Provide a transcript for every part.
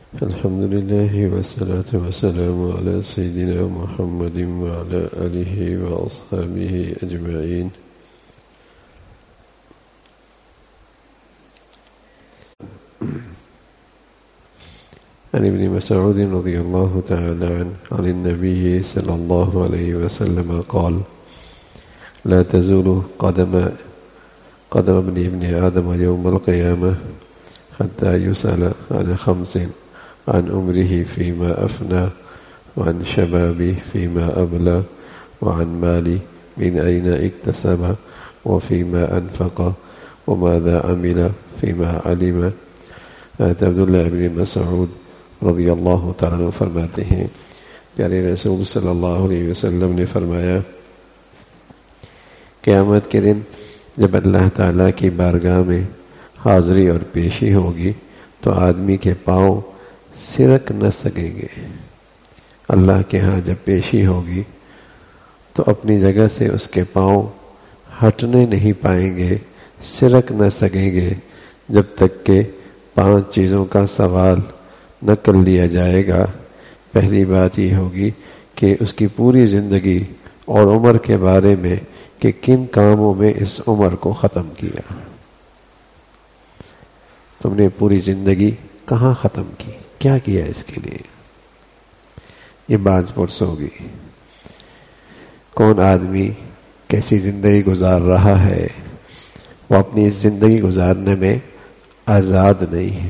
الحمد لله والصلاة والسلام على سيدنا محمد وعلى آله وأصحابه أجمعين. عن ابن مسعود رضي الله تعالى عنه عن النبي صلى الله عليه وسلم قال: لا تزول قدم ابن آدم يوم القيامة حتى يسأل عن 5: عن عمره فيما أفنى، وعن شبابه فيما أبلى، وعن ماله من أين اكتسب، وفيما أنفق، وماذا عمل فيما علم. عبداللہ ابن مسعود رضی اللہ تعالیٰ عنہ فرماتے ہیں، پیارے رسول صلی اللہ علیہ وسلم نے فرمایا، قیامت کے دن جب اللہ تعالیٰ کی بارگاہ میں حاضری اور پیشی ہوگی تو آدمی کے پاؤں سرک نہ سکیں گے۔ اللہ کے ہاں جب پیشی ہوگی تو اپنی جگہ سے اس کے پاؤں ہٹنے نہیں پائیں گے، سرک نہ سکیں گے، جب تک کہ 5 چیزوں کا سوال نہ کر لیا جائے گا۔ پہلی بات یہ ہوگی کہ اس کی پوری زندگی اور عمر کے بارے میں کہ کن کاموں میں اس عمر کو ختم کیا، تم نے پوری زندگی کہاں ختم کی، کیا کیا اس کے لیے، یہ باز پرس ہوگی۔ کون آدمی کیسی زندگی گزار رہا ہے، وہ اپنی اس زندگی گزارنے میں آزاد نہیں ہے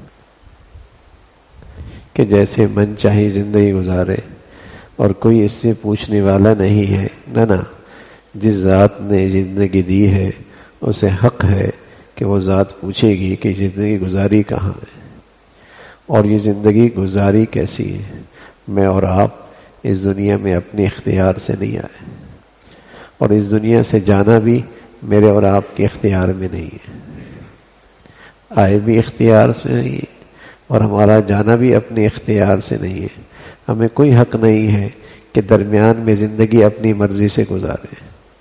کہ جیسے من چاہی زندگی گزارے اور کوئی اس سے پوچھنے والا نہیں ہے۔ نہ جس ذات نے زندگی دی ہے اسے حق ہے کہ وہ ذات پوچھے گی کہ زندگی گزاری کہاں ہے اور یہ زندگی گزاری کیسی ہے۔ میں اور آپ اس دنیا میں اپنے اختیار سے نہیں آئے، اور اس دنیا سے جانا بھی میرے اور آپ کے اختیار میں نہیں ہے۔ آئے بھی اختیار سے نہیں ہے اور ہمارا جانا بھی اپنے اختیار سے نہیں ہے۔ ہمیں کوئی حق نہیں ہے کہ درمیان میں زندگی اپنی مرضی سے گزارے۔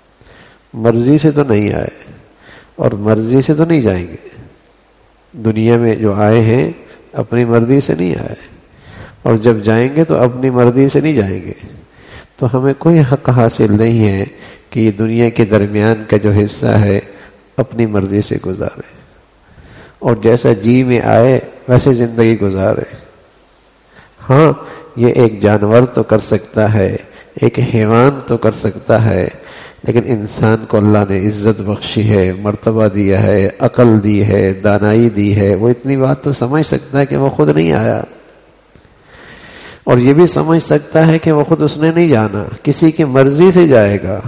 مرضی سے تو نہیں آئے اور مرضی سے تو نہیں جائیں گے۔ دنیا میں جو آئے ہیں اپنی مرضی سے نہیں آئے، اور جب جائیں گے تو اپنی مرضی سے نہیں جائیں گے۔ تو ہمیں کوئی حق حاصل نہیں ہے کہ یہ دنیا کے درمیان کا جو حصہ ہے اپنی مرضی سے گزارے، اور جیسا جی میں آئے ویسے زندگی گزارے۔ ہاں، یہ ایک جانور تو کر سکتا ہے، ایک حیوان تو کر سکتا ہے، لیکن انسان کو اللہ نے عزت بخشی ہے، مرتبہ دیا ہے، عقل دی ہے، دانائی دی ہے۔ وہ اتنی بات تو سمجھ سکتا ہے کہ وہ خود نہیں آیا، اور یہ بھی سمجھ سکتا ہے کہ وہ خود اس نے نہیں جانا، کسی کی مرضی سے جائے گا۔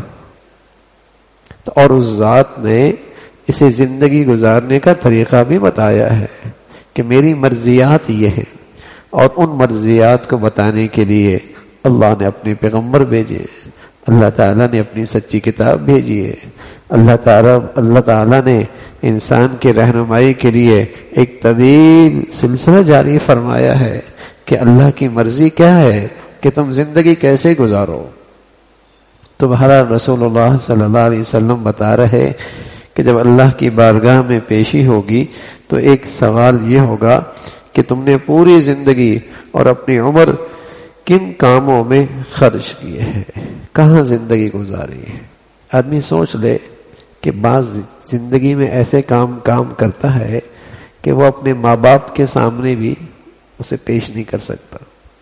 تو اور اس ذات نے اسے زندگی گزارنے کا طریقہ بھی بتایا ہے کہ میری مرضیات یہ ہیں، اور ان مرضیات کو بتانے کے لیے اللہ نے اپنے پیغمبر بھیجے، اللہ تعالیٰ نے اپنی سچی کتاب بھیجی ہے، اللہ تعالیٰ نے انسان کے رہنمائی کے لیے ایک طویل سلسلہ جاری فرمایا ہے کہ اللہ کی مرضی کیا ہے کہ تم زندگی کیسے گزارو۔ تو بہرحال رسول اللہ صلی اللہ علیہ وسلم بتا رہے کہ جب اللہ کی بارگاہ میں پیشی ہوگی تو ایک سوال یہ ہوگا کہ تم نے پوری زندگی اور اپنی عمر کن کاموں میں خرچ کیے ہیں، کہاں زندگی گزاری ہے۔ آدمی سوچ لے کہ بعض زندگی میں ایسے کام کرتا ہے کہ وہ اپنے ماں باپ کے سامنے بھی اسے پیش نہیں کر سکتا،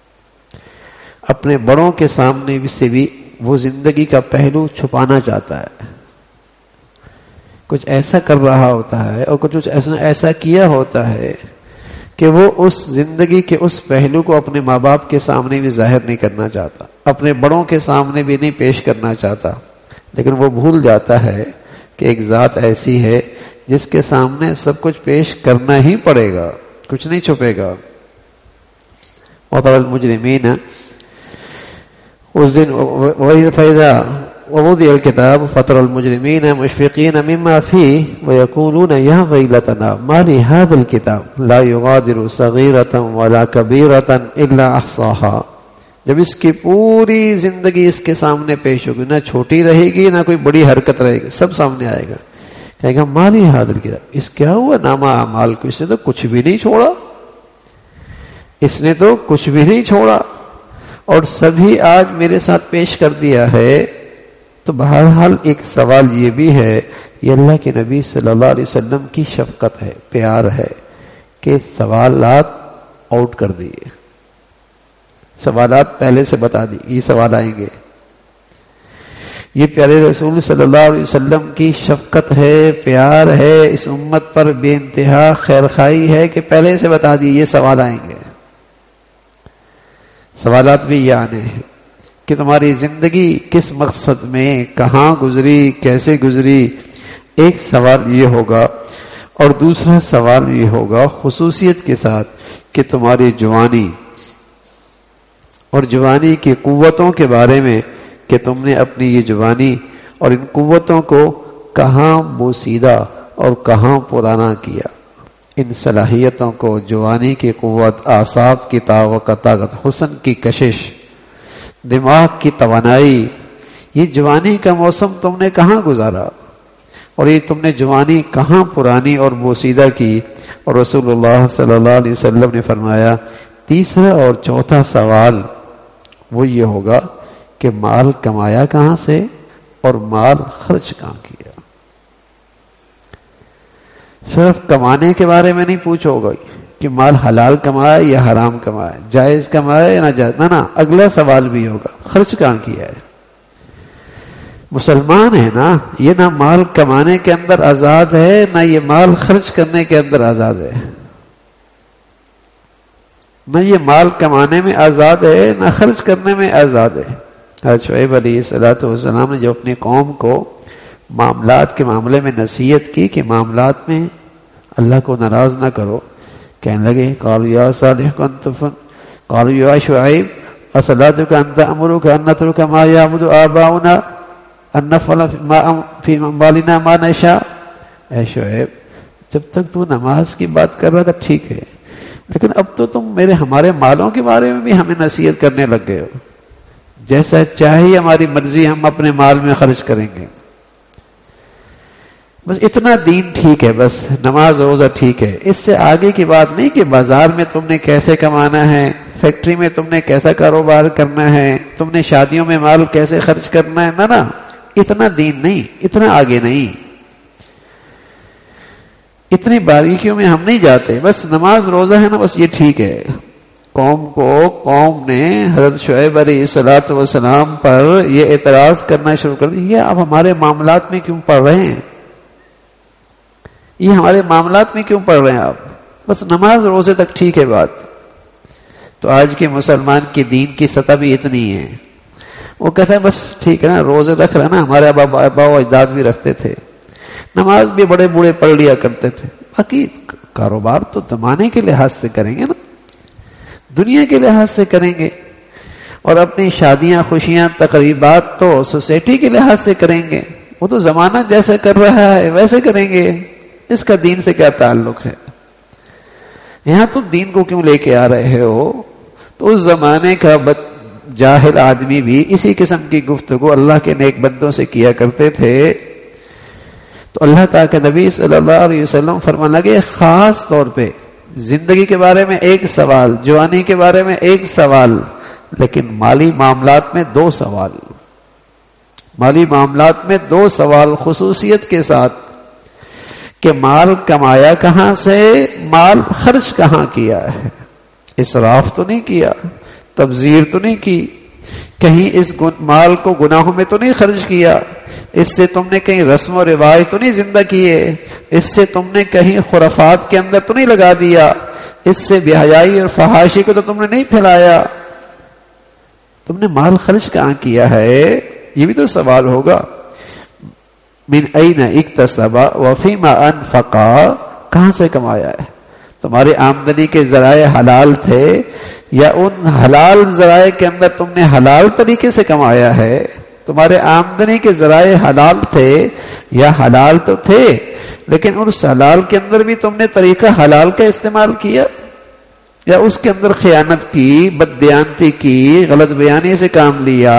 اپنے بڑوں کے سامنے سے بھی وہ زندگی کا پہلو چھپانا چاہتا ہے۔ کچھ ایسا کر رہا ہوتا ہے اور کچھ ایسا کیا ہوتا ہے کہ وہ اس زندگی کے اس پہلو کو اپنے ماں باپ کے سامنے بھی ظاہر نہیں کرنا چاہتا، اپنے بڑوں کے سامنے بھی نہیں پیش کرنا چاہتا، لیکن وہ بھول جاتا ہے کہ ایک ذات ایسی ہے جس کے سامنے سب کچھ پیش کرنا ہی پڑے گا، کچھ نہیں چھپے گا۔ وَتَرَى الْمُجْرِمِينَ اس دن فَإِذَا ووضع الكتاب فَتَرَى الْمُجْرِمِينَ مُشْفِقِينَ مِمَّا فِيهِ وَيَقُولُونَ يَا وَيْلَتَنَا مَا لِهَذَا الْكِتَابِ لَا يُغَادِرُ صَغِيرَةً وَلَا كَبِيرَةً إِلَّا أَحْصَاهَا۔ جب اس کی پوری زندگی اس کے سامنے پیش ہوگی، نہ چھوٹی رہے گی نہ کوئی بڑی حرکت رہے گی، سب سامنے آئے گا۔ کہے گا مَا لِهَذَا الْكِتَابِ، اس کیا ہوا نامہ اعمال کو، اس نے تو کچھ بھی نہیں چھوڑا۔ اس نے تو کچھ بھی نہیں چھوڑا اور سبھی آج میرے ساتھ پیش کر دیا ہے. تو بہرحال ایک سوال یہ بھی ہے، یہ اللہ کے نبی صلی اللہ علیہ وسلم کی شفقت ہے، پیار ہے کہ سوالات آؤٹ کر دیے، سوالات پہلے سے بتا دی یہ سوال آئیں گے. یہ پیارے رسول صلی اللہ علیہ وسلم کی شفقت ہے، پیار ہے، اس امت پر بے انتہا خیرخواہی ہے کہ پہلے سے بتا دی یہ سوال آئیں گے. سوالات بھی یہ آنے ہیں کہ تمہاری زندگی کس مقصد میں، کہاں گزری، کیسے گزری. ایک سوال یہ ہوگا اور دوسرا سوال یہ ہوگا خصوصیت کے ساتھ کہ تمہاری جوانی اور جوانی کی قوتوں کے بارے میں کہ تم نے اپنی یہ جوانی اور ان قوتوں کو کہاں بوسیدہ اور کہاں پرانا کیا. ان صلاحیتوں کو، جوانی کی قوت، اعصاب کی طاقت، حسن کی کشش، دماغ کی توانائی، یہ جوانی کا موسم تم نے کہاں گزارا اور یہ تم نے جوانی کہاں پرانی اور بوسیدہ کی. اور رسول اللہ صلی اللہ علیہ وسلم نے فرمایا تیسرا اور چوتھا سوال وہ یہ ہوگا کہ مال کمایا کہاں سے اور مال خرچ کہاں کیا. صرف کمانے کے بارے میں نہیں پوچھو گا کہ مال حلال کمایا یا حرام کمایا، جائز کمایا یا ناجائز، نہ اگلا سوال بھی ہوگا خرچ کہاں کیا ہے. مسلمان ہے نا، یہ نہ مال کمانے کے اندر آزاد ہے نہ یہ مال خرچ کرنے کے اندر آزاد ہے، نہ یہ مال کمانے میں آزاد ہے نہ خرچ کرنے میں آزاد ہے. حضرت شعیب علیہ السلام نے جو اپنی قوم کو معاملات کے معاملے میں نصیحت کی کہ معاملات میں اللہ کو ناراض نہ کرو، کہنے لگے قالوا یا صالح قالوا یا شعیب اصلاتک ان تأمرک ان نترک ما یعبد آباؤنا ان نفعل فی اموالنا ما نشاء. اے شعیب جب تک تو نماز کی بات کر رہا تھا ٹھیک ہے، لیکن اب تو تم ہمارے مالوں کے بارے میں بھی ہمیں نصیحت کرنے لگ گئے ہو. جیسا چاہیے ہماری مرضی ہم اپنے مال میں خرچ کریں گے. بس اتنا دین ٹھیک ہے، بس نماز روزہ ٹھیک ہے، اس سے آگے کی بات نہیں کہ بازار میں تم نے کیسے کمانا ہے، فیکٹری میں تم نے کیسا کاروبار کرنا ہے، تم نے شادیوں میں مال کیسے خرچ کرنا ہے. نہ اتنا دین نہیں، اتنا آگے نہیں، اتنی باریکیوں میں ہم نہیں جاتے. بس نماز روزہ ہے نا، بس یہ ٹھیک ہے. قوم نے حضرت شعیب علیہ السلام پر یہ اعتراض کرنا شروع کر دیا، آپ ہمارے معاملات میں کیوں پڑھ رہے ہیں، یہ ہمارے معاملات میں کیوں پڑھ رہے ہیں آپ، بس نماز روزے تک ٹھیک ہے بات. تو آج کے مسلمان کی دین کی سطح بھی اتنی ہے، وہ کہتا ہے بس ٹھیک ہے نا، روزے رکھ رہا نا، ہمارے ابا و اجداد بھی رکھتے تھے، نماز بھی بڑے بوڑھے پڑھ لیا کرتے تھے، باقی کاروبار تو زمانے کے لحاظ سے کریں گے نا، دنیا کے لحاظ سے کریں گے، اور اپنی شادیاں، خوشیاں، تقریبات تو سوسائٹی کے لحاظ سے کریں گے. وہ تو زمانہ جیسے کر رہا ہے ویسے کریں گے، اس کا دین سے کیا تعلق ہے. یہاں تم دین کو کیوں لے کے آ رہے ہو. تو اس زمانے کا جاہل آدمی بھی اسی قسم کی گفتگو اللہ کے نیک بندوں سے کیا کرتے تھے. تو اللہ تعالیٰ کے نبی صلی اللہ علیہ وسلم فرمانے لگے خاص طور پہ زندگی کے بارے میں ایک سوال، جوانی کے بارے میں ایک سوال، لیکن مالی معاملات میں 2 سوال، مالی معاملات میں 2 سوال خصوصیت کے ساتھ کہ مال کمایا کہاں سے، مال خرچ کہاں کیا ہے. اسراف تو نہیں کیا، تبذیر تو نہیں کی، کہیں اس مال کو گناہوں میں تو نہیں خرچ کیا، اس سے تم نے کہیں رسم و رواج تو نہیں زندہ کیے، اس سے تم نے کہیں خرافات کے اندر تو نہیں لگا دیا، اس سے بے حیائی اور فحاشی کو تو تم نے نہیں پھیلایا. تم نے مال خرچ کہاں کیا ہے، یہ بھی تو سوال ہوگا. من این اکتسب وفیما انفقا، کہاں سے کمایا ہے، تمہاری آمدنی کے ذرائع حلال تھے یا ان حلال ذرائع کے اندر تم نے حلال طریقے سے کمایا ہے. تمہارے آمدنی کے ذرائع حلال تھے یا حلال تو تھے، لیکن اس حلال کے اندر بھی تم نے طریقہ حلال کا استعمال کیا یا اس کے اندر خیانت کی، بددیانتی کی، غلط بیانی سے کام لیا.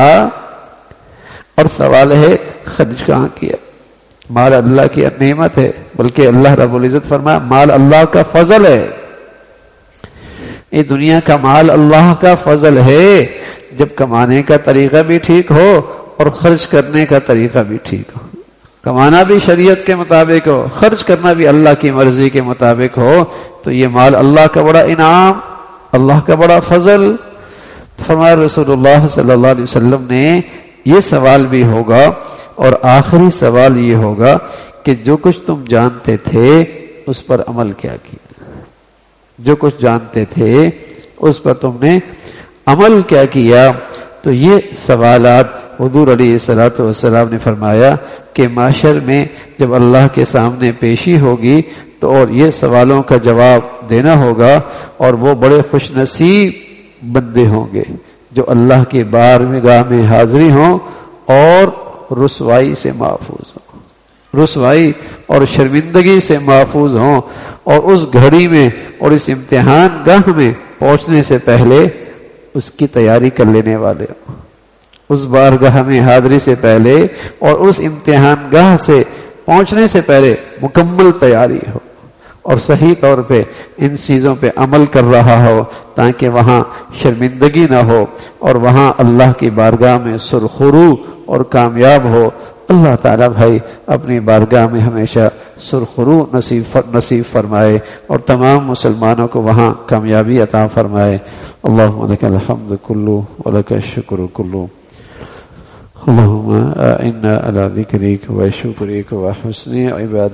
اور سوال ہے خرچ کہاں کیا. مال اللہ کی نعمت ہے، بلکہ اللہ رب العزت فرمایا مال اللہ کا فضل ہے. یہ دنیا کا مال اللہ کا فضل ہے، جب کمانے کا طریقہ بھی ٹھیک ہو اور خرچ کرنے کا طریقہ بھی ٹھیک ہو، کمانا بھی شریعت کے مطابق ہو، خرچ کرنا بھی اللہ کی مرضی کے مطابق ہو، تو یہ مال اللہ کا بڑا انعام، اللہ کا بڑا فضل۔ فرمایا رسول اللہ صلی اللہ علیہ وسلم نے یہ سوال بھی ہوگا، اور آخری سوال یہ ہوگا کہ جو کچھ تم جانتے تھے اس پر عمل کیا کیا، جو کچھ جانتے تھے اس پر تم نے عمل کیا کیا۔ تو یہ سوالات حضور علیہ الصلوۃ والسلام نے فرمایا کہ معاشر میں جب اللہ کے سامنے پیشی ہوگی تو اور یہ سوالوں کا جواب دینا ہوگا، اور وہ بڑے خوش نصیب بندے ہوں گے جو اللہ کے بارگاہ میں حاضری ہوں اور رسوائی سے محفوظ ہوں، رسوائی اور شرمندگی سے محفوظ ہوں، اور اس گھڑی میں اور اس امتحان گاہ میں پہنچنے سے پہلے اس کی تیاری کر لینے والے ہوں، اس بارگاہ میں حاضری سے پہلے اور اس امتحان گاہ سے پہنچنے سے پہلے مکمل تیاری ہو، اور صحیح طور پہ ان چیزوں پہ عمل کر رہا ہو، تاکہ وہاں شرمندگی نہ ہو اور وہاں اللہ کی بارگاہ میں سرخرو اور کامیاب ہو۔ اللہ تعالیٰ بھائی اپنی بارگاہ میں ہمیشہ سرخرو نصیب فرمائے، اور تمام مسلمانوں کو وہاں کامیابی عطا فرمائے۔ اللہم لک الحمد کلو ولک الشکر کلو، اللہم اعنا علی ذکرک و شکرک و حسن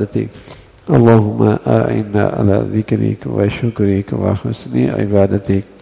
عبادتک، اللہم اعنا علی ذکرک و شکرک و حسن عبادتک۔